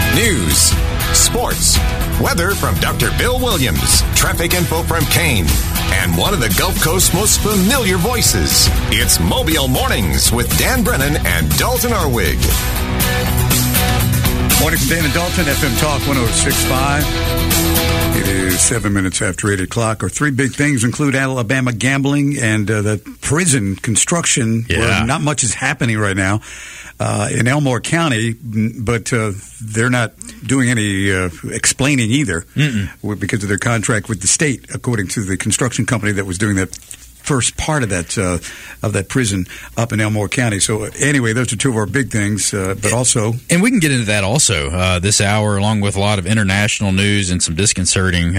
News, sports, weather from Dr. Bill Williams, traffic info from Kane, and one of the Gulf Coast's most familiar voices. It's Mobile Mornings with Dan Brennan and Dalton Arwig. Morning from Dan and Dalton, FM Talk 106.5. It is 7 minutes after 8 o'clock. Our three big things include Alabama gambling and the prison construction, where not much is happening right now in Elmore County, but they're not doing any explaining either because of their contract with the state, according to the construction company that was doing that first part of that prison up in Elmore County. So anyway, those are two of our big things, but also... And we can get into that also this hour, along with a lot of international news and some disconcerting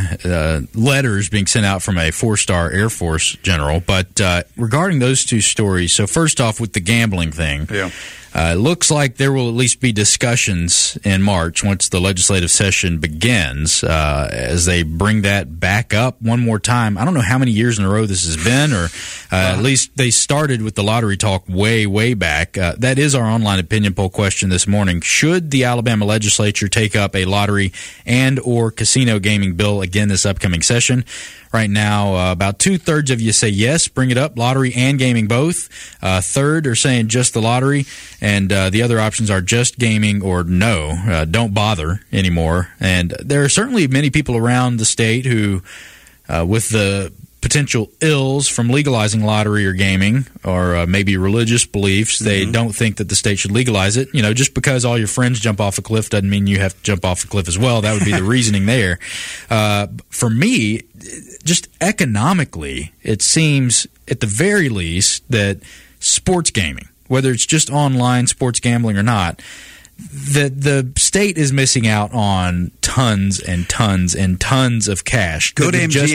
letters being sent out from a 4-star Air Force general. But regarding those two stories, so first off with the gambling thing... it looks like there will at least be discussions in March once the legislative session begins as they bring that back up one more time. I don't know how many years in a row this has been, or at least they started with the lottery talk way, way back. That is our online opinion poll question this morning. Should the Alabama legislature take up a lottery and or casino gaming bill again this upcoming session? Right now, about 2/3 of you say yes, bring it up, lottery and gaming both. Third are saying just the lottery, and the other options are just gaming or no, don't bother anymore. And there are certainly many people around the state who, with the potential ills from legalizing lottery or gaming, or maybe religious beliefs, they don't think that the state should legalize it. You know, just because all your friends jump off a cliff doesn't mean you have to jump off a cliff as well. That would be the reasoning there. For me, just economically, it seems at the very least that sports gaming, whether it's just online sports gambling or not, that the state is missing out on tons and tons and tons of cash. Go to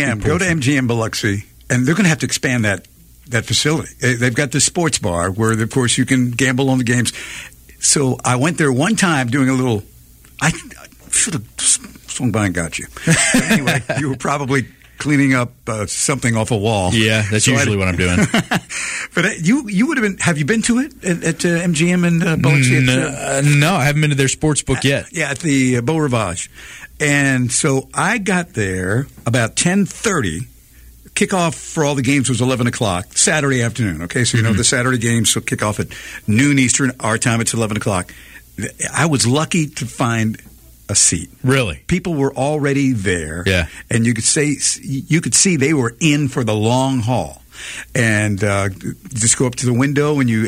MGM Biloxi, and they're going to have to expand that facility. They've got the sports bar where, of course, you can gamble on the games. So I went there one time doing a little. I should have swung by and got you. But anyway, you were probably cleaning up something off a wall. Yeah, that's usually what I'm doing. But you would have been. Have you been to it at MGM in Biloxi? No, I haven't been to their sports book yet. Yeah, at the Beau Rivage. And so I got there about 10:30. Kickoff for all the games was 11 o'clock, Saturday afternoon. Okay, so you know the Saturday games, so kickoff at noon Eastern. Our time, it's 11 o'clock. I was lucky to find a seat. Really? People were already there. Yeah. And you could see they were in for the long haul. And just go up to the window and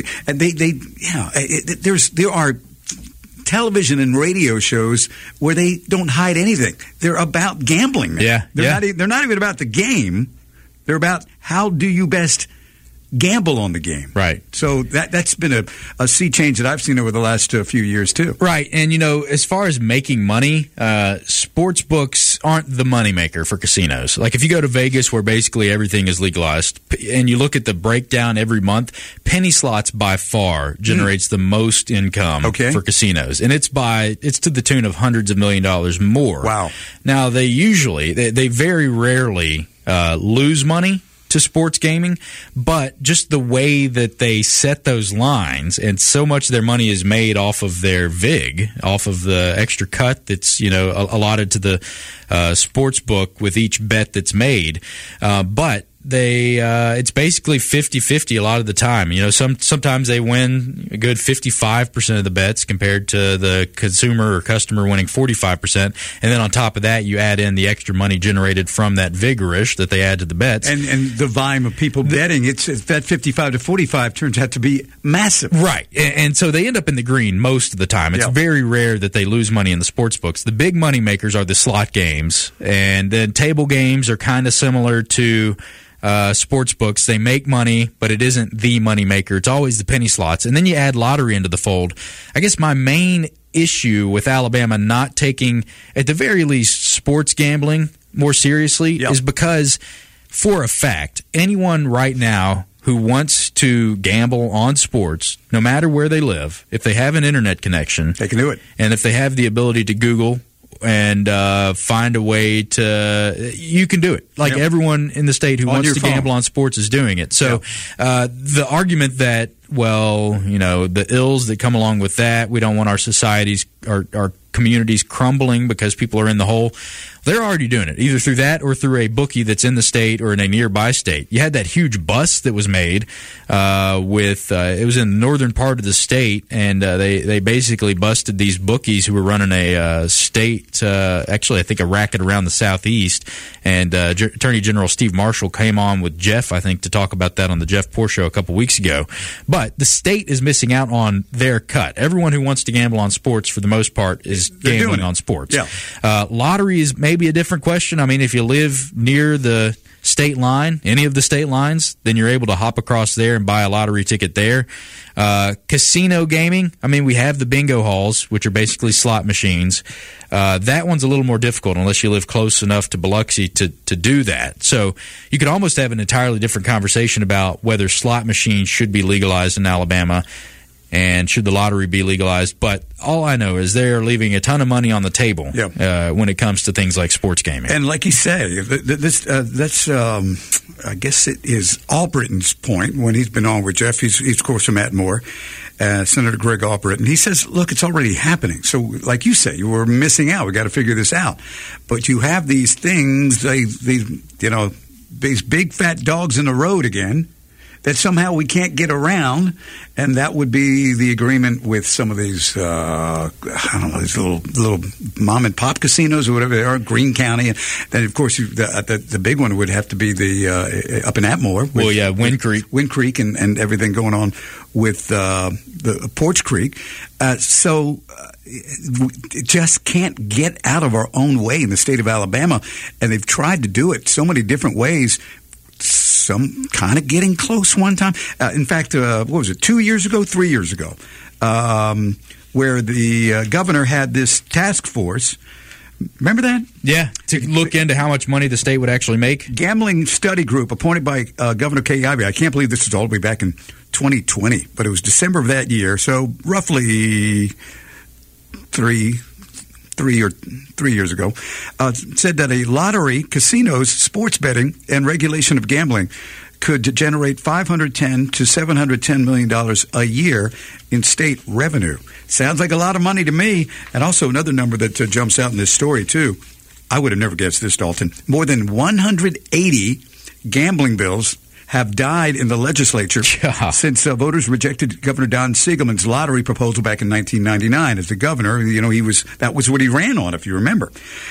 there are television and radio shows where they don't hide anything. They're about gambling. Man. Yeah. They're not even about the game. They're about how do you best gamble on the game. Right. So that's been a sea change that I've seen over the last few years, too. Right. And, you know, as far as making money, sports books aren't the moneymaker for casinos. Like if you go to Vegas where basically everything is legalized and you look at the breakdown every month, penny slots by far generates the most income for casinos. And it's to the tune of hundreds of $millions more. Wow. Now, they very rarely lose money to sports gaming, but just the way that they set those lines, and so much of their money is made off of their VIG, off of the extra cut that's, you know, allotted to the sports book with each bet that's made. But it's basically 50-50 a lot of the time. You know, sometimes they win a good 55% of the bets compared to the consumer or customer winning 45%. And then on top of that, you add in the extra money generated from that vigorish that they add to the bets. And the volume of people betting, it's that 55 to 45 turns out to be massive. Right. And so they end up in the green most of the time. It's very rare that they lose money in the sports books. The big money makers are the slot games. And then table games are kind of similar to sports books. They make money, but it isn't the money maker. It's always the penny slots. And then you add lottery into the fold. I guess my main issue with Alabama not taking, at the very least, sports gambling more seriously is because, for a fact, anyone right now who wants to gamble on sports, no matter where they live, if they have an internet connection, they can do it. And if they have the ability to Google and find a way to. You can do it. Like everyone in the state who wants to gamble on sports is doing it. So the argument that, well, you know, the ills that come along with that, we don't want our societies, our communities crumbling because people are in the hole. They're already doing it, either through that or through a bookie that's in the state or in a nearby state. You had that huge bust that was made it was in the northern part of the state, and they basically busted these bookies who were running a state, actually I think a racket around the southeast, and Attorney General Steve Marshall came on with Jeff, I think, to talk about that on the Jeff Poor Show a couple weeks ago. But the state is missing out on their cut. Everyone who wants to gamble on sports, for the most part, is gambling on sports. Lottery is maybe a different question. I mean, if you live near the state line, any of the state lines, then you're able to hop across there and buy a lottery ticket there. Casino gaming, I mean, we have the bingo halls, which are basically slot machines. That one's a little more difficult unless you live close enough to Biloxi to do that. So you could almost have an entirely different conversation about whether slot machines should be legalized in Alabama and should the lottery be legalized. But all I know is they're leaving a ton of money on the table when it comes to things like sports gaming. And like you say, that's I guess it is Albritton's point when he's been on with Jeff. He's of course from Atmore, Senator Greg Albritton. He says, look, it's already happening. So like you say, you were missing out. We got to figure this out. But you have these things, these big fat dogs in the road again, that somehow we can't get around, and that would be the agreement with some of these, these little mom and pop casinos or whatever they are, Greene County, and then of course the big one would have to be the up in Atmore. Wind Creek, Wind Creek, and everything going on with the Porch Creek. Just can't get out of our own way in the state of Alabama, and they've tried to do it so many different ways. Some kind of getting close one time. In fact, what was it, 3 years ago, where the governor had this task force. Remember that? Yeah, to look into how much money the state would actually make. Gambling study group appointed by Governor Kay Ivey. I can't believe this is all the way back in 2020, but it was December of that year, so roughly 3 years ago, said that a lottery, casinos, sports betting, and regulation of gambling could generate $510 to $710 million a year in state revenue. Sounds like a lot of money to me. And also another number that jumps out in this story, too. I would have never guessed this, Dalton. More than 180 gambling bills have died in the legislature since voters rejected Governor Don Siegelman's lottery proposal back in 1999 as the governor. You know, that was what he ran on, if you remember.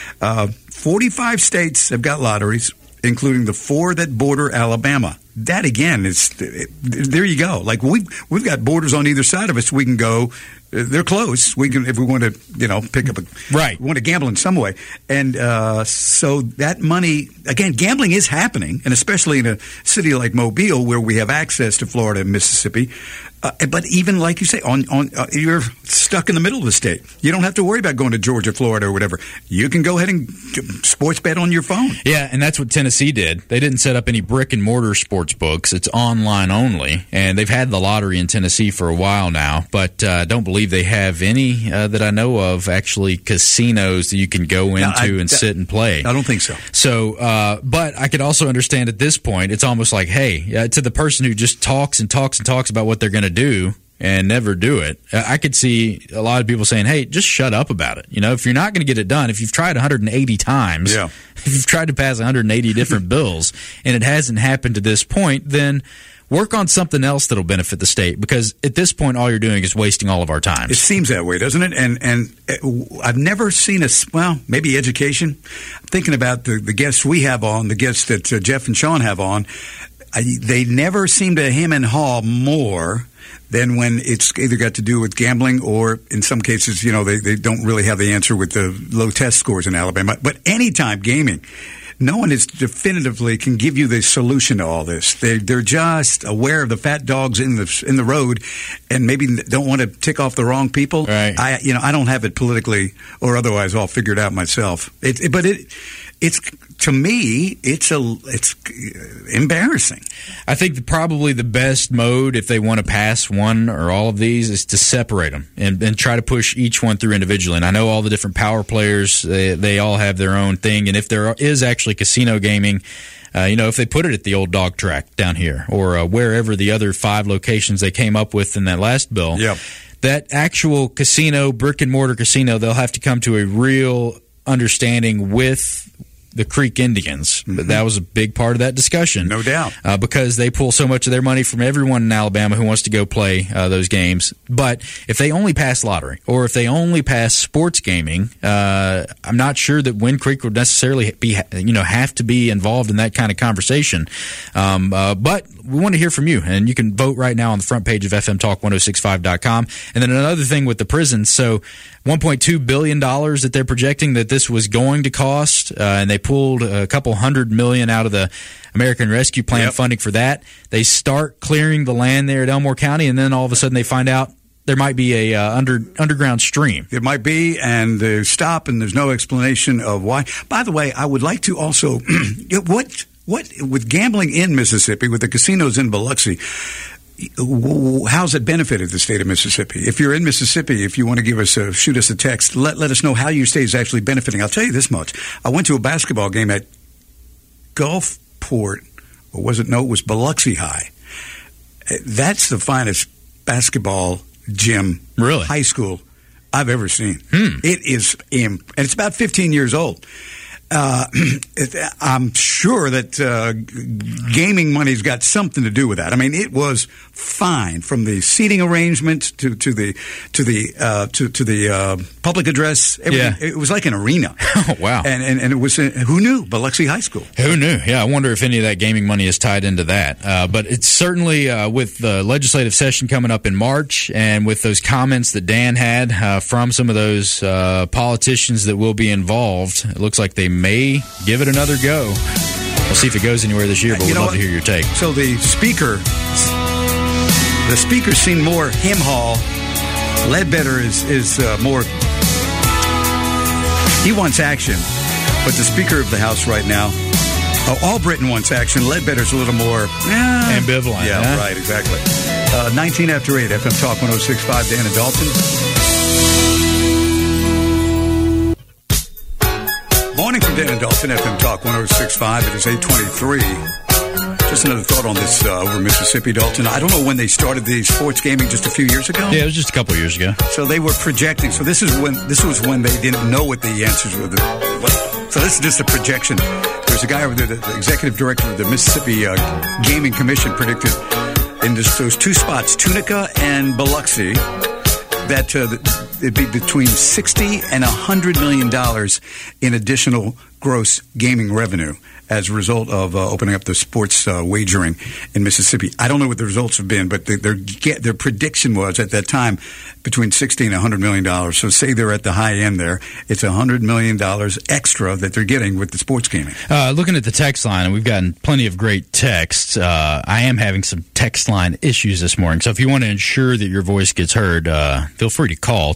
45 states have got lotteries, including the 4 that border Alabama. That again is there. You go. Like we've got borders on either side of us. We can go. They're close. We can, if we want to, pick up we want to gamble in some way. And so that money, again, gambling is happening, and especially in a city like Mobile where we have access to Florida and Mississippi. But even like you say, you're stuck in the middle of the state. You don't have to worry about going to Georgia, Florida, or whatever. You can go ahead and sports bet on your phone. Yeah, and that's what Tennessee did. They didn't set up any brick and mortar sports books. It's online only, and they've had the lottery in Tennessee for a while now. But I don't believe they have any that I know of actually casinos that you can go into and sit and play. I don't think so. So, but I could also understand at this point, it's almost like, hey, to the person who just talks and talks and talks about what they're going to do and never do it, I could see a lot of people saying, hey, just shut up about it. If you're not going to get it done, if you've tried 180 times, if you've tried to pass 180 different bills and it hasn't happened to this point, then work on something else that'll benefit the state, because at this point, all you're doing is wasting all of our time. It seems that way, doesn't it? And I've never seen maybe education. I'm thinking about the guests we have on, the guests that Jeff and Sean have on. They never seem to hem and haw more than when it's either got to do with gambling or, in some cases, they don't really have the answer with the low test scores in Alabama. But anytime gaming, no one is definitively can give you the solution to all this. They're just aware of the fat dogs in the road, and maybe don't want to tick off the wrong people. Right. I don't have it politically or otherwise all figured out myself. It's to me, it's embarrassing. I think probably the best mode, if they want to pass one or all of these, is to separate them and try to push each one through individually. And I know all the different power players, they all have their own thing. And if there is actually casino gaming, if they put it at the old dog track down here or wherever the other 5 locations they came up with in that last bill, that actual casino, brick-and-mortar casino, they'll have to come to a real understanding with the Creek Indians. But that was a big part of that discussion. No doubt. Because they pull so much of their money from everyone in Alabama who wants to go play those games. But if they only pass lottery or if they only pass sports gaming, I'm not sure that Wind Creek would necessarily have to be involved in that kind of conversation. But we want to hear from you, and you can vote right now on the front page of FMTalk1065.com. And then another thing with the prisons, so $1.2 billion that they're projecting that this was going to cost, and they pulled a couple $100 million out of the American Rescue Plan funding for that. They start clearing the land there at Elmore County, and then all of a sudden they find out there might be a underground stream. It might be, and they stop, and there's no explanation of why. By the way, I would like to also what with gambling in Mississippi, with the casinos in Biloxi, how's it benefited the state of Mississippi? If you're in Mississippi, if you want to give us shoot us a text, let us know how your state is actually benefiting. I'll tell you this much. I went to a basketball game at Gulfport, or was it? No, it was Biloxi High. That's the finest basketball gym, really, high school I've ever seen. It is, and it's about 15 years old. I'm sure that gaming money's got something to do with that. I mean, it was fine, from the seating arrangement to the public address. It was like an arena. Oh, wow! And it was who knew? Biloxi High School. Who knew? Yeah, I wonder if any of that gaming money is tied into that. But it's certainly with the legislative session coming up in March, and with those comments that Dan had from some of those politicians that will be involved, it looks like they may give it another go. We'll see if it goes anywhere this year, but we'd love to hear your take. So the speaker seemed more him haul. Ledbetter is more. He wants action, but the Speaker of the House right now, Albritton wants action. Ledbetter's a little more ambivalent. Yeah, right, exactly. 19 after 8, FM Talk 106.5, Dan and Dalton. Morning from Dan and Dalton, FM Talk 106.5. It is 8:23. Just another thought on this over Mississippi, Dalton. I don't know when they started the sports gaming, just a few years ago. Yeah, it was just a couple of years ago. So they were projecting. So this was when they didn't know what the answers were. So this is just a projection. There's a guy over there, the executive director of the Mississippi Gaming Commission, predicted in those 2 spots, Tunica and Biloxi, that it'd be between $60 and $100 million in additional gross gaming revenue as a result of opening up the sports wagering in Mississippi. I don't know what the results have been, but their prediction was at that time between $60 and $100 million. So say they're at the high end there. It's $100 million extra that they're getting with the sports gaming. Looking at the text line, and we've gotten plenty of great texts. I am having some text line issues this morning. So if you want to ensure that your voice gets heard, feel free to call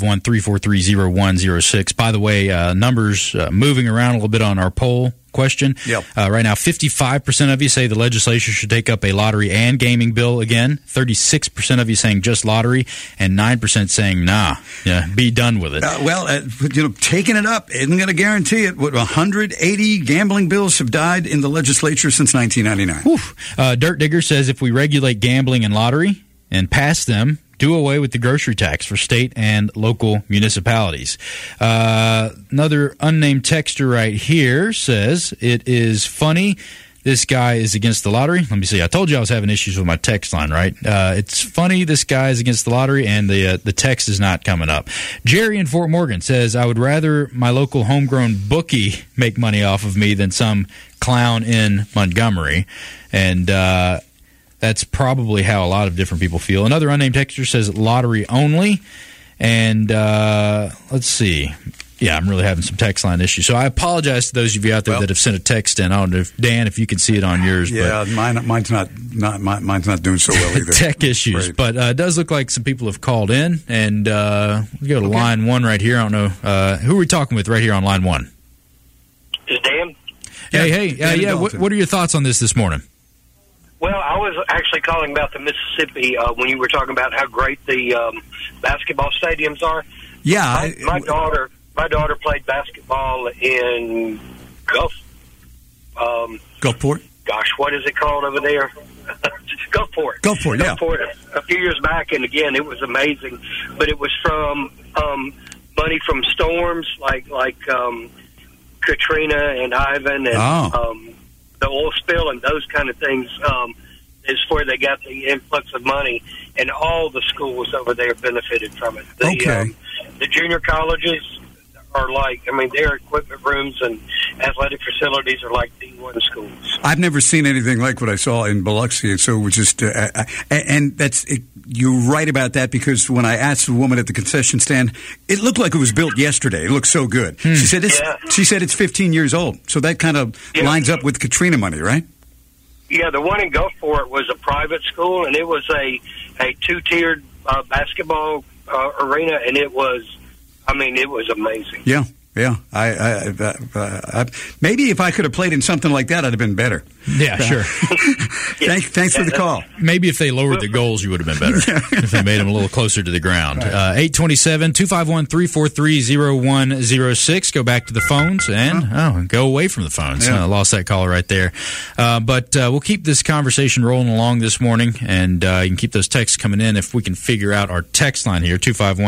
251-343-0106. By the way, numbers moving around a little bit on our poll question. Right now, 55% of you say the legislature should take up a lottery and gaming bill again. 36% of you saying just lottery, and 9% saying nah, be done with it. Taking it up isn't going to guarantee it. 180 gambling bills have died in the legislature since 1999. Dirt Digger says if we regulate gambling and lottery and pass them, do away with the grocery tax for state and local municipalities. Another unnamed texter right here says, it is funny this guy is against the lottery. Let me see. I told you I was having issues with my text line, right? It's funny this guy is against the lottery, and the text is not coming up. Jerry in Fort Morgan says, I would rather my local homegrown bookie make money off of me than some clown in Montgomery. And that's probably how a lot of different people feel. Another unnamed texter says lottery only. And let's see. Yeah, I'm really having some text line issues. So I apologize to those of you out there that have sent a text in. I don't know, Dan, if you can see it on yours. Yeah, but mine's not doing so well either. Tech issues. Right. But it does look like some people have called in. And we go to line 1 right here. I don't know. Who are we talking with right here on line 1? This is Dan. Hey. What are your thoughts on this morning? Well, I was actually calling about the Mississippi when you were talking about how great the basketball stadiums are. Yeah, my daughter played basketball in Gulfport. Gosh, what is it called over there? Gulfport, yeah. A few years back, and again, it was amazing. But it was from money from storms like Katrina and Ivan and the oil spill and those kind of things. Is where they got the influx of money, and all the schools over there benefited from it. The junior colleges are their equipment rooms and athletic facilities are like D1 schools. I've never seen anything like what I saw in Biloxi, so it was just, and that's it, you're right about that, because when I asked the woman at the concession stand, it looked like it was built yesterday. It looked so good. She said it's 15 years old, so that kind of lines up with Katrina money, right? Yeah, the one in Gulfport was a private school, and it was a two-tiered basketball arena, and it was amazing. Yeah. I maybe if I could have played in something like that, I'd have been better. Yeah, sure. Thanks for the call. Maybe if they lowered the goals, you would have been better. If they made them a little closer to the ground. 827-251-343-0106. Go back to the phones and go away from the phones. Yeah. Lost that caller right there. But we'll keep this conversation rolling along this morning, and you can keep those texts coming in if we can figure out our text line here,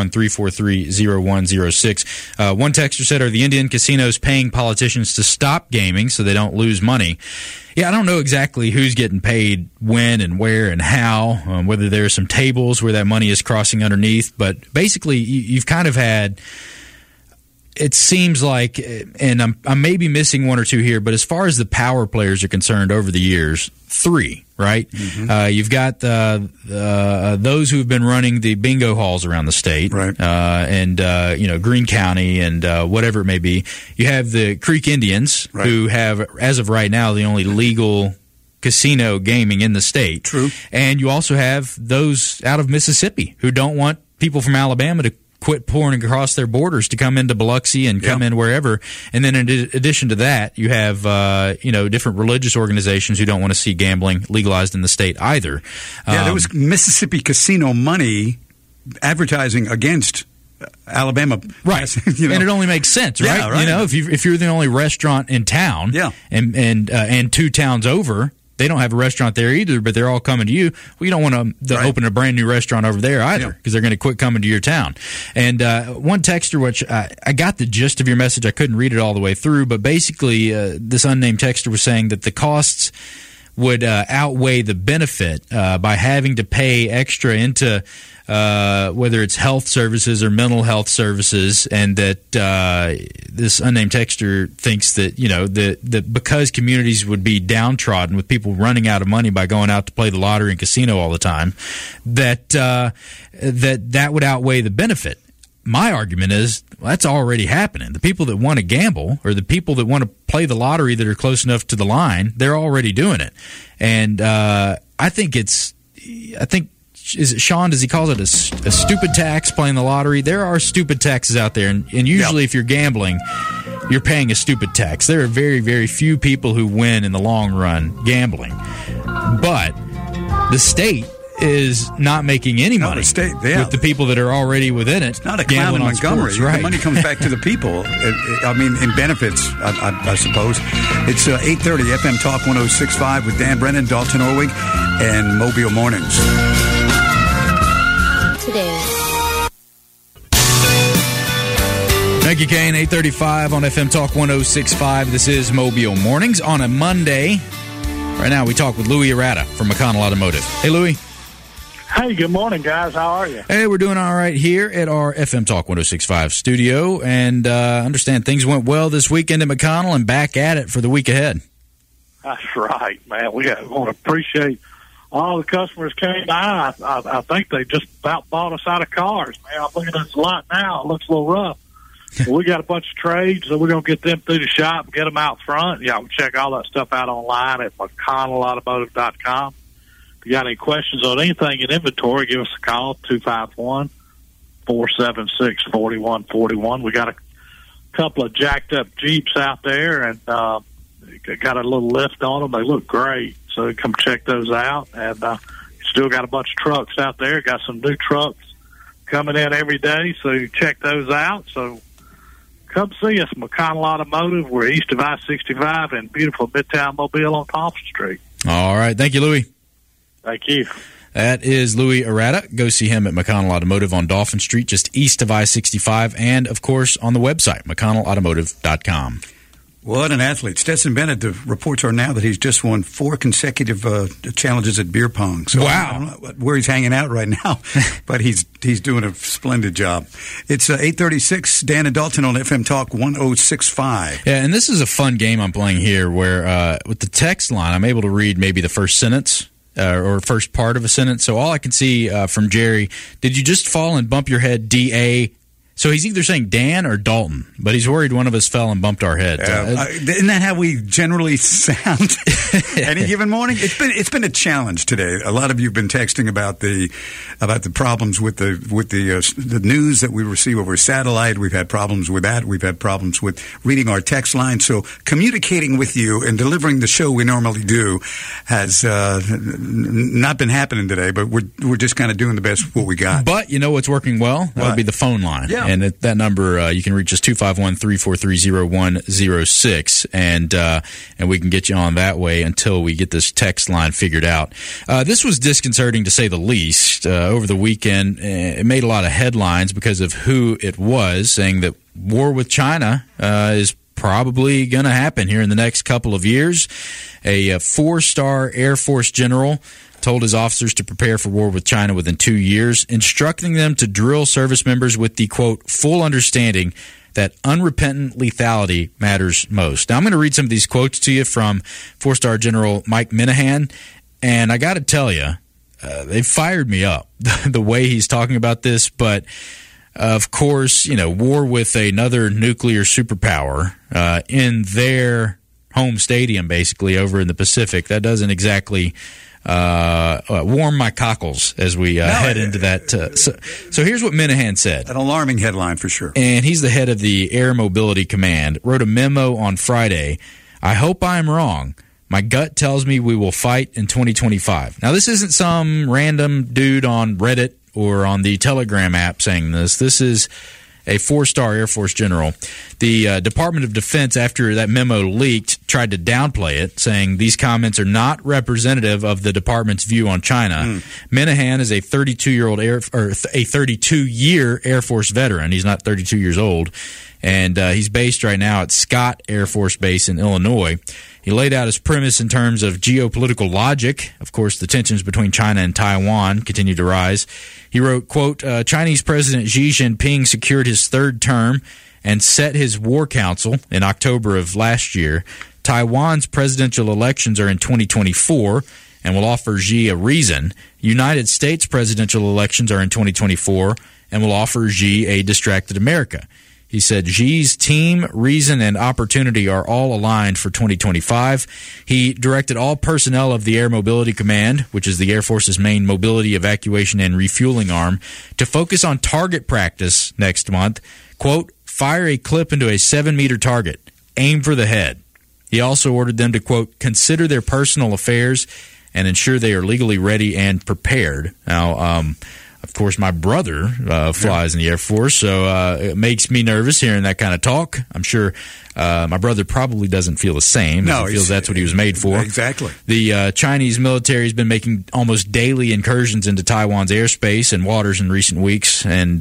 251-343-0106. One texter said, are the Indian casinos paying politicians to stop gaming so they don't lose money? Yeah, I don't know exactly who's getting paid when and where and how, whether there are some tables where that money is crossing underneath. But basically, you've kind of had, it seems like, and I'm maybe missing one or two here, but as far as the power players are concerned over the years, 3, right? Mm-hmm. You've got those who've been running the bingo halls around the state, right? And Greene County and whatever it may be. You have the Creek Indians, right, who have, as of right now, the only legal casino gaming in the state. True. And you also have those out of Mississippi who don't want people from Alabama to quit pouring across their borders to come into Biloxi and come in wherever. And then in addition to that, you have different religious organizations who don't want to see gambling legalized in the state either. There was Mississippi casino money advertising against Alabama, right? And it only makes sense, right? Yeah, right. If you're the only restaurant in town, and 2 towns over, they don't have a restaurant there either, but they're all coming to you. Well, you don't want to open a brand new restaurant over there either, because they're going to quit coming to your town. And one texter, which I got the gist of your message, I couldn't read it all the way through, but basically this unnamed texter was saying that the costs would outweigh the benefit by having to pay extra into whether it's health services or mental health services, and that this unnamed texter thinks that that because communities would be downtrodden with people running out of money by going out to play the lottery and casino all the time, that would outweigh the benefit. My argument is that's already happening. The people that want to gamble, or the people that want to play the lottery that are close enough to the line, they're already doing it. And I think is it Sean? Does he call it a stupid tax, playing the lottery? There are stupid taxes out there, and usually if you're gambling, you're paying a stupid tax. There are very, very few people who win in the long run gambling. But the state is not making any money with the people that are already within it. It's not a clown in Montgomery. Sports, right? The money comes back to the people. In benefits, I suppose. It's 8:30 FM Talk 106.5 with Dan Brennan, Dalton Orwig, and Mobile Mornings. Today. Thank you, Kane. 8:35 on FM Talk 106.5. This is Mobile Mornings on a Monday. Right now we talk with Louis Arata from McConnell Automotive. Hey, Louis. Hey, good morning, guys. How are you? Hey, we're doing all right here at our FM Talk 106.5 studio, and understand things went well this weekend at McConnell and back at it for the week ahead. That's right, man. We want to appreciate all the customers came by. I think they just about bought us out of cars, man. I'm looking at this lot now. It looks a little rough. Well, we got a bunch of trades, so we're going to get them through the shop and get them out front. Yeah, we'll check all that stuff out online at McConnellAutomotive.com. If you got any questions on anything in inventory, give us a call, 251-476-4141. We got a couple of jacked up Jeeps out there, and got a little lift on them. They look great. So come check those out. And still got a bunch of trucks out there. Got some new trucks coming in every day, so you check those out. So come see us, McConnell Automotive. We're east of I-65 in beautiful Midtown Mobile on Thompson Street. All right. Thank you, Louis. Thank you. That is Louis Arata. Go see him at McConnell Automotive on Dolphin Street, just east of I-65, and, of course, on the website, McConnellAutomotive.com. What an athlete. Stetson Bennett, the reports are now that he's just won 4 consecutive challenges at beer pong. So wow. I don't know where he's hanging out right now, but he's doing a splendid job. It's 8:36, Dan and Dalton on FM Talk 106.5. Yeah, and this is a fun game I'm playing here where with the text line, I'm able to read maybe the first sentence or first part of a sentence. So all I can see from Jerry, did you just fall and bump your head, D-A? So he's either saying Dan or Dalton, but he's worried one of us fell and bumped our head. Isn't that how we generally sound any given morning? It's been a challenge today. A lot of you have been texting about the problems with the news that we receive over satellite. We've had problems with that. We've had problems with reading our text line. So communicating with you and delivering the show we normally do has not been happening today. But we're just kind of doing the best with what we got. But you know what's working well? That would be the phone line. Yeah. And at that number, you can reach us 251-343-0106, and we can get you on that way until we get this text line figured out. This was disconcerting to say the least. Over the weekend, it made a lot of headlines because of who it was, saying that war with China is probably going to happen here in the next couple of years. A 4-star Air Force general told his officers to prepare for war with China within 2 years, instructing them to drill service members with the, quote, full understanding that unrepentant lethality matters most. Now, I'm going to read some of these quotes to you from 4-star General Mike Minahan, and I got to tell you, they fired me up, the way he's talking about this, but of course, you know, war with another nuclear superpower in their home stadium, basically, over in the Pacific, that doesn't exactly warm my cockles as we head into that. So here's what Minahan said. An alarming headline for sure. And he's the head of the Air Mobility Command. Wrote a memo on Friday. I hope I'm wrong. My gut tells me we will fight in 2025. Now, this isn't some random dude on Reddit or on the Telegram app saying this. This is a 4-star Air Force general. The Department of Defense, after that memo leaked, tried to downplay it, saying these comments are not representative of the department's view on China. Minahan is a 32-year Air Force veteran. He's not 32 years old, and he's based right now at Scott Air Force Base in Illinois. He laid out his premise in terms of geopolitical logic. Of course, the tensions between China and Taiwan continue to rise. He wrote, quote, Chinese President Xi Jinping secured his 3rd term and set his war council in October of last year. Taiwan's presidential elections are in 2024 and will offer Xi a reason. United States presidential elections are in 2024 and will offer Xi a distracted America. He said Xi's team, reason, and opportunity are all aligned for 2025. He directed all personnel of the Air Mobility Command, which is the Air Force's main mobility, evacuation, and refueling arm, to focus on target practice next month. Quote, fire a clip into a 7-meter target. Aim for the head. He also ordered them to, quote, consider their personal affairs and ensure they are legally ready and prepared. Now, of course, my brother flies in the Air Force, so it makes me nervous hearing that kind of talk. I'm sure my brother probably doesn't feel the same. No, he feels that's what he was made for. Exactly. The Chinese military has been making almost daily incursions into Taiwan's airspace and waters in recent weeks, and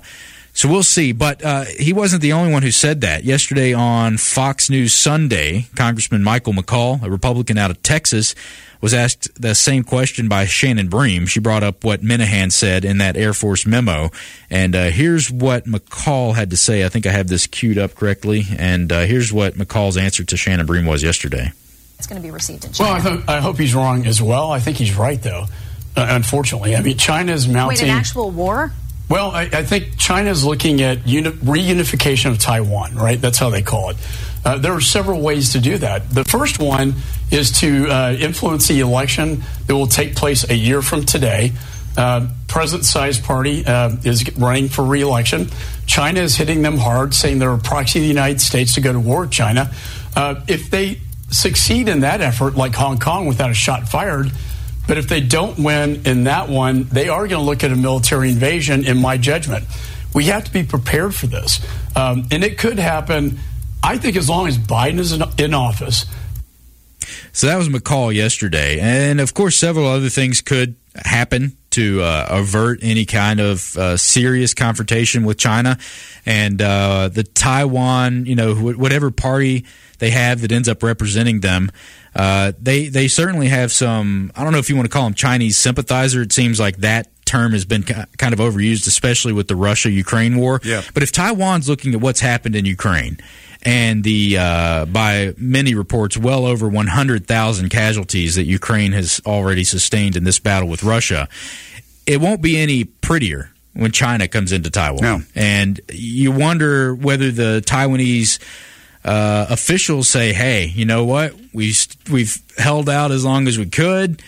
so we'll see. But he wasn't the only one who said that. Yesterday on Fox News Sunday, Congressman Michael McCall, a Republican out of Texas, was asked the same question by Shannon Bream. She brought up what Minahan said in that Air Force memo. And here's what McCall had to say. I think I have this queued up correctly. And here's what McCall's answer to Shannon Bream was yesterday. It's going to be received in China. Well, I hope he's wrong as well. I think he's right, though, unfortunately. I mean, China's mounting... Wait, an actual war? Well, I think China's looking at reunification of Taiwan, right? That's how they call it. There are several ways to do that. The first one is to influence the election that will take place a year from today. President Tsai's party is running for re-election. China is hitting them hard, saying they're a proxy of the United States to go to war with China. If they succeed in that effort, like Hong Kong, without a shot fired. But if they don't win in that one, they are going to look at a military invasion, in my judgment. We have to be prepared for this. And it could happen, I think, as long as Biden is in office. So that was McCall yesterday. And, of course, several other things could happen to avert any kind of serious confrontation with China. And the Taiwan, whatever party they have that ends up representing them, they certainly have some, I don't know if you want to call them Chinese sympathizer. It seems like that term has been kind of overused, especially with the Russia-Ukraine war. Yeah. But if Taiwan's looking at what's happened in Ukraine, and the by many reports, well over 100,000 casualties that Ukraine has already sustained in this battle with Russia, it won't be any prettier when China comes into Taiwan. No. And you wonder whether the Taiwanese officials say, hey, you know what, we've held out as long as we could.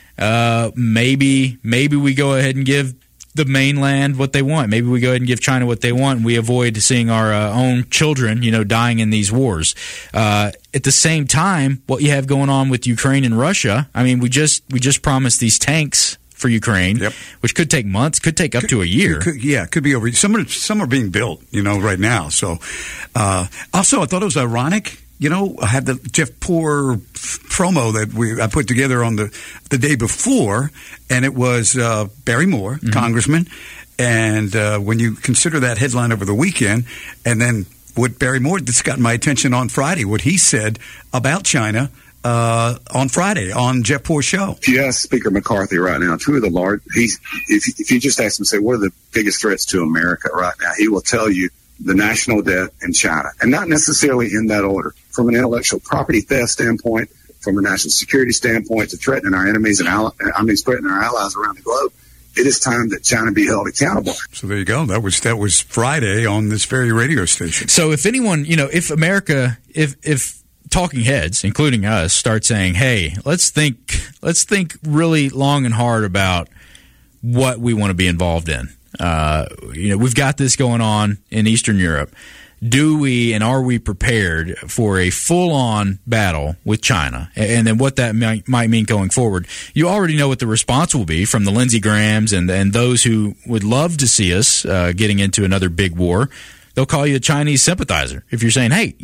Maybe we go ahead and give the mainland what they want. Maybe we go ahead and give China what they want, and we avoid seeing our own children, dying in these wars. At the same time, what you have going on with Ukraine and Russia, I mean, we just promised these tanks for Ukraine, yep, which could take months, could take up to a year. Could be over. Some are being built, right now. So, also, I thought it was ironic. I had the Jeff Poor promo that I put together on the day before, and it was Barry Moore, mm-hmm, congressman. And when you consider that headline over the weekend, and then what Barry Moore, this got my attention on Friday, what he said about China on Friday on Jeff Poor's show. If you ask Speaker McCarthy right now, two of the large, if you just ask him, say, what are the biggest threats to America right now, he will tell you the national debt and China, and not necessarily in that order. From an intellectual property theft standpoint, from a national security standpoint, to threatening our enemies and threatening our allies around the globe, it is time that China be held accountable. So there you go. That was Friday on this very radio station. So if anyone, if America, if talking heads, including us, start saying, hey, let's think really long and hard about what we want to be involved in. We've got this going on in Eastern Europe. Do we and are we prepared for a full-on battle with China? And then what that might mean going forward. You already know what the response will be from the Lindsey Grahams and those who would love to see us getting into another big war. They'll call you a Chinese sympathizer if you're saying, hey,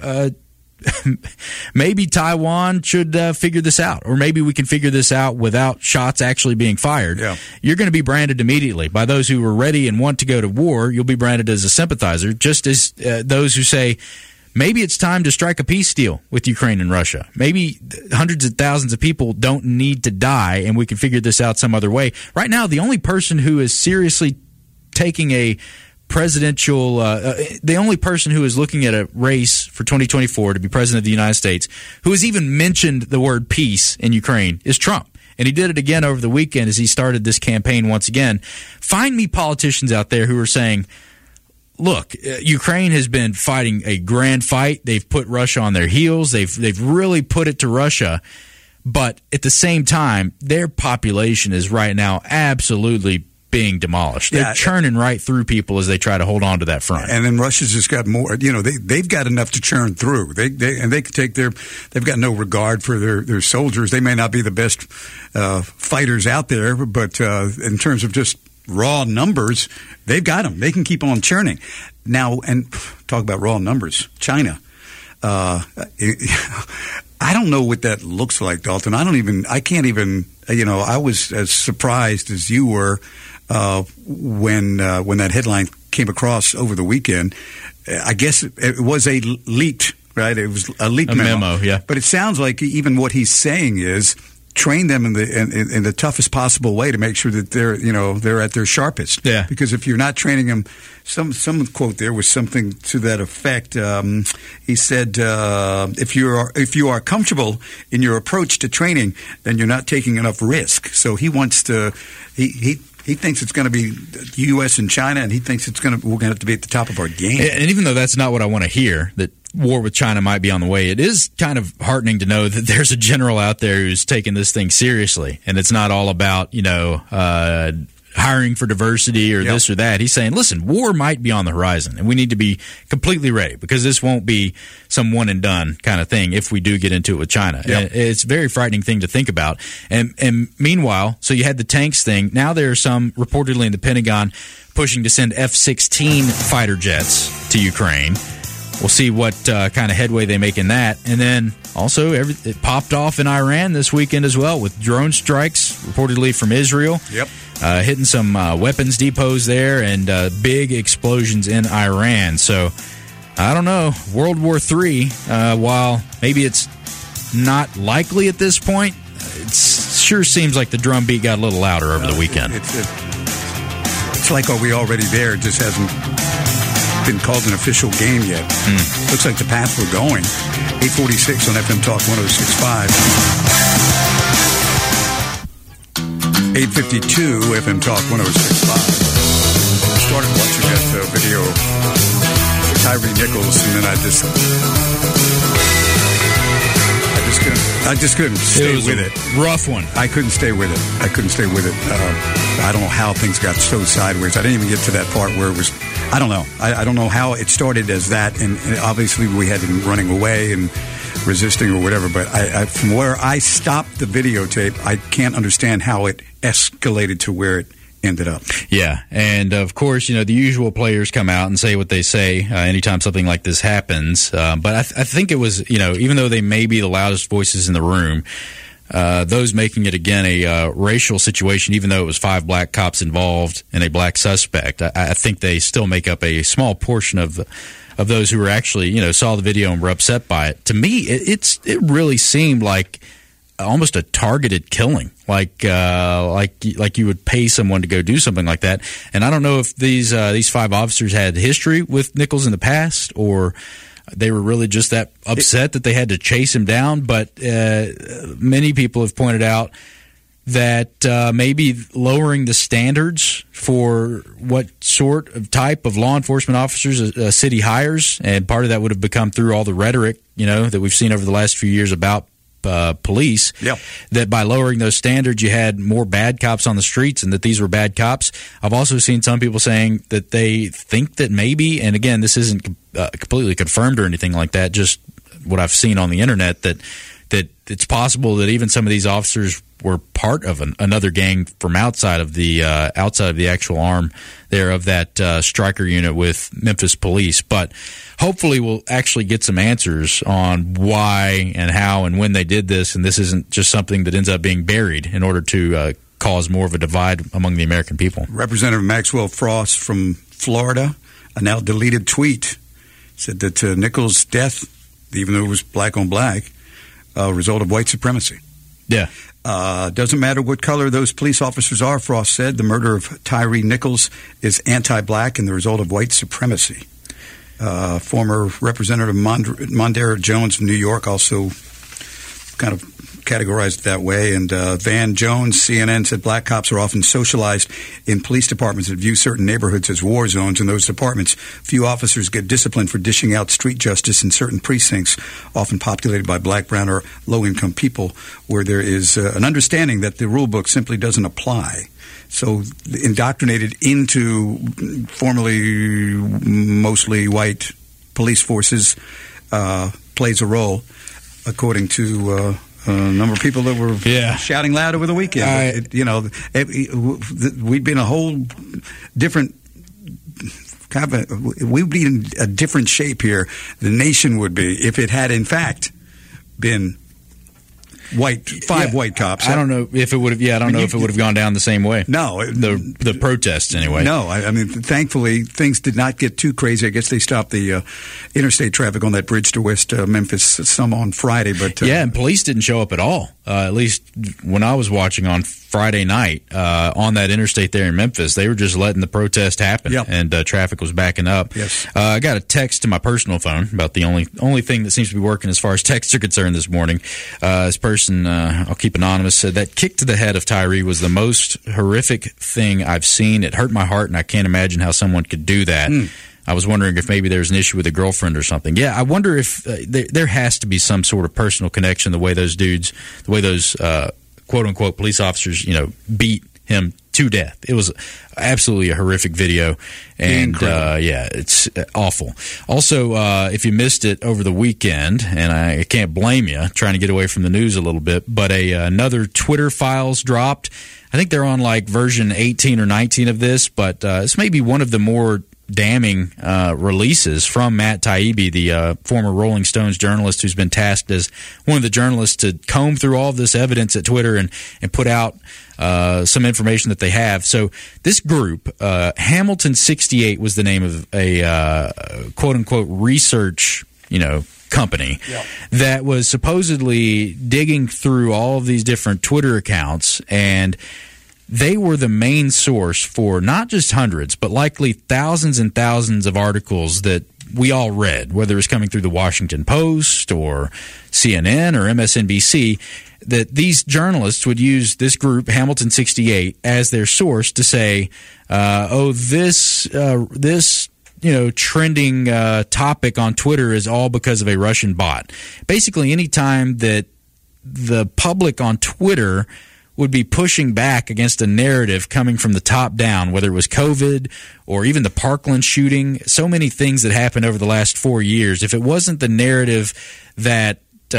maybe Taiwan should figure this out, or maybe we can figure this out without shots actually being fired. Yeah. You're going to be branded immediately. By those who are ready and want to go to war, you'll be branded as a sympathizer, just as those who say, maybe it's time to strike a peace deal with Ukraine and Russia. Maybe hundreds of thousands of people don't need to die, and we can figure this out some other way. Right now, the only person who is seriously taking a presidential, the only person who is looking at a race for 2024 to be president of the United States, who has even mentioned the word peace in Ukraine, is Trump. And he did it again over the weekend as he started this campaign once again. Find me politicians out there who are saying, look, Ukraine has been fighting a grand fight. They've put Russia on their heels. They've really put it to Russia. But at the same time, their population is right now absolutely being demolished. They're churning right through people as they try to hold on to that front. And then Russia's just got more. They've got enough to churn through. They can take they've got no regard for their soldiers. They may not be the best fighters out there, but in terms of just raw numbers, they've got them. They can keep on churning. Now, and talk about raw numbers, China. I don't know what that looks like, Dalton. I can't even. I was as surprised as you were when that headline came across over the weekend. I guess it was a leaked, right? It was a leaked memo, yeah. But it sounds like even what he's saying is train them in the toughest possible way to make sure that they're at their sharpest. Yeah. Because if you're not training them, some quote there was something to that effect. He said, if you are comfortable in your approach to training, then you're not taking enough risk. So he wants to he thinks it's going to be the U.S. and China, and he thinks we're going to have to be at the top of our game. And even though that's not what I want to hear, that war with China might be on the way, it is kind of heartening to know that there's a general out there who's taking this thing seriously, and it's not all about hiring for diversity or this or that. He's saying, listen, war might be on the horizon, and we need to be completely ready because this won't be some one and done kind of thing if we do get into it with China. And it's a very frightening thing to think about. And meanwhile, so you had the tanks thing. Now there are some reportedly in the Pentagon pushing to send F-16 fighter jets to Ukraine. We'll see what kind of headway they make in that. And then also it popped off in Iran this weekend as well with drone strikes reportedly from Israel. Hitting some weapons depots there and big explosions in Iran. So, I don't know. World War III, while maybe it's not likely at this point, it sure seems like the drumbeat got a little louder over the weekend. It's like, are we already there? It just hasn't been called an official game yet. Looks like the path we're going. 846 on FM Talk 106.5. 852 FM Talk 106.5. Started watching that video of Tyre Nichols, and then I just couldn't stay with it. Rough one. I couldn't stay with it. I don't know how things got so sideways. I didn't even get to that part where it was. I don't know. I don't know how it started as that, and obviously we had him running away and resisting or whatever. But I from where I stopped the videotape, I can't understand how it escalated to where it ended up. Yeah, and of course, the usual players come out and say what they say anytime something like this happens. But I think it was, even though they may be the loudest voices in the room, those making it again a racial situation, even though it was 5 black cops involved and a black suspect, I think they still make up a small portion of those who were actually, saw the video and were upset by it. To me, it really seemed like almost a targeted killing, like you would pay someone to go do something like that. And I don't know if these 5 officers had history with Nichols in the past, or they were really just that upset that they had to chase him down. But many people have pointed out that maybe lowering the standards for what sort of type of law enforcement officers a city hires, and part of that would have become through all the rhetoric, that we've seen over the last few years about police, that by lowering those standards you had more bad cops on the streets and that these were bad cops. I've also seen some people saying that they think that maybe, and again, this isn't completely confirmed or anything like that, just what I've seen on the internet, that it's possible that even some of these officers were part of another gang from outside of the actual arm there of that striker unit with Memphis Police. But hopefully we'll actually get some answers on why and how and when they did this, and this isn't just something that ends up being buried in order to cause more of a divide among the American people. Representative Maxwell Frost from Florida, a now deleted tweet, said that Nichols' death, even though it was black on black, a result of white supremacy. Yeah. Doesn't matter what color those police officers are, Frost said. The murder of Tyre Nichols is anti-black and the result of white supremacy. Former Representative Mondara Jones of New York also kind of categorized it that way. And Van Jones, CNN, said black cops are often socialized in police departments that view certain neighborhoods as war zones. In those departments, few officers get disciplined for dishing out street justice in certain precincts, often populated by black, brown, or low-income people, where there is an understanding that the rule book simply doesn't apply. So indoctrinated into formerly mostly white police forces plays a role, according to a number of people that were shouting loud over the weekend. We'd be in a whole different we'd be in a different shape here. The nation would be if it had in fact been five white cops. I don't know if it would have. I don't know if it would have gone down the same way. No, the protests anyway. No, I mean, thankfully things did not get too crazy. I guess they stopped the interstate traffic on that bridge to West Memphis some on Friday, but and police didn't show up at all. At least when I was watching on Friday night on that interstate there in Memphis, they were just letting the protest happen, and traffic was backing up. Yes, I got a text to my personal phone about the only thing that seems to be working as far as texts are concerned this morning. This person, I'll keep anonymous, said that kick to the head of Tyre was the most horrific thing I've seen. It hurt my heart, and I can't imagine how someone could do that. I was wondering if maybe there's an issue with a girlfriend or something. Yeah, I wonder if there has to be some sort of personal connection, the way those quote-unquote police officers, beat him to death. It was absolutely a horrific video, and it's awful. Also, if you missed it over the weekend, and I can't blame you, trying to get away from the news a little bit, but another Twitter files dropped. I think they're on like version 18 or 19 of this, but this may be one of the more damning releases from Matt Taibbi, the former Rolling Stones journalist who's been tasked as one of the journalists to comb through all of this evidence at Twitter and put out some information that they have. So this group, Hamilton 68 was the name of a quote-unquote research, company that was supposedly digging through all of these different Twitter accounts, and they were the main source for not just hundreds, but likely thousands and thousands of articles that we all read, whether it was coming through the Washington Post or CNN or MSNBC, that these journalists would use this group, Hamilton 68, as their source to say, this trending topic on Twitter is all because of a Russian bot. Basically, any time that the public on Twitter would be pushing back against a narrative coming from the top down, whether it was COVID or even the Parkland shooting, so many things that happened over the last 4 years. If it wasn't the narrative that,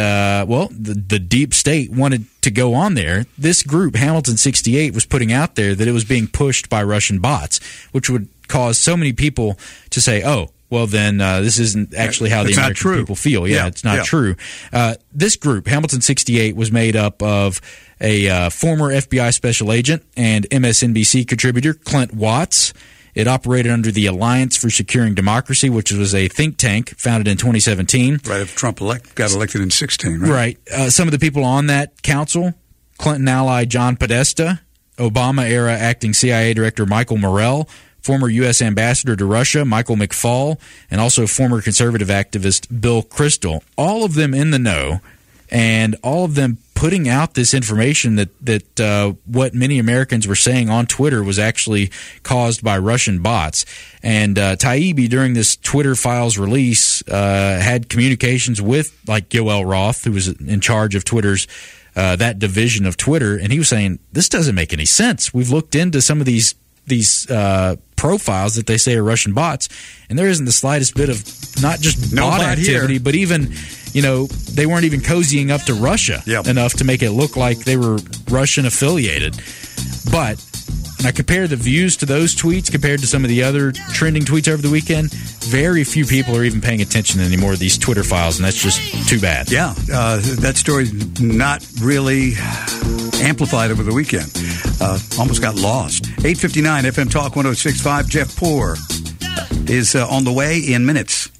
the deep state wanted to go on there, this group, Hamilton 68, was putting out there that it was being pushed by Russian bots, which would cause so many people to say, then this isn't actually how the American people feel. Yeah, it's not true. This group, Hamilton 68, was made up of a former FBI special agent and MSNBC contributor, Clint Watts. It operated under the Alliance for Securing Democracy, which was a think tank founded in 2017. Right, if Trump got elected in 2016, right? Right. Some of the people on that council, Clinton ally John Podesta, Obama-era acting CIA Director Michael Morrell, former U.S. ambassador to Russia, Michael McFaul, and also former conservative activist Bill Kristol. All of them in the know, and all of them putting out this information that what many Americans were saying on Twitter was actually caused by Russian bots. And Taibbi, during this Twitter files release, had communications with, like, Yoel Roth, who was in charge of Twitter's that division of Twitter, and he was saying, this doesn't make any sense. We've looked into some of these profiles that they say are Russian bots, and there isn't the slightest bit of not just bot activity, but even, they weren't even cozying up to Russia enough to make it look like they were Russian affiliated. But when I compare the views to those tweets compared to some of the other trending tweets over the weekend, very few people are even paying attention anymore to these Twitter files, and that's just too bad. Yeah, that story's not really amplified over the weekend. Almost got lost. 8:59 FM Talk 106.5. Jeff Poor is on the way in minutes.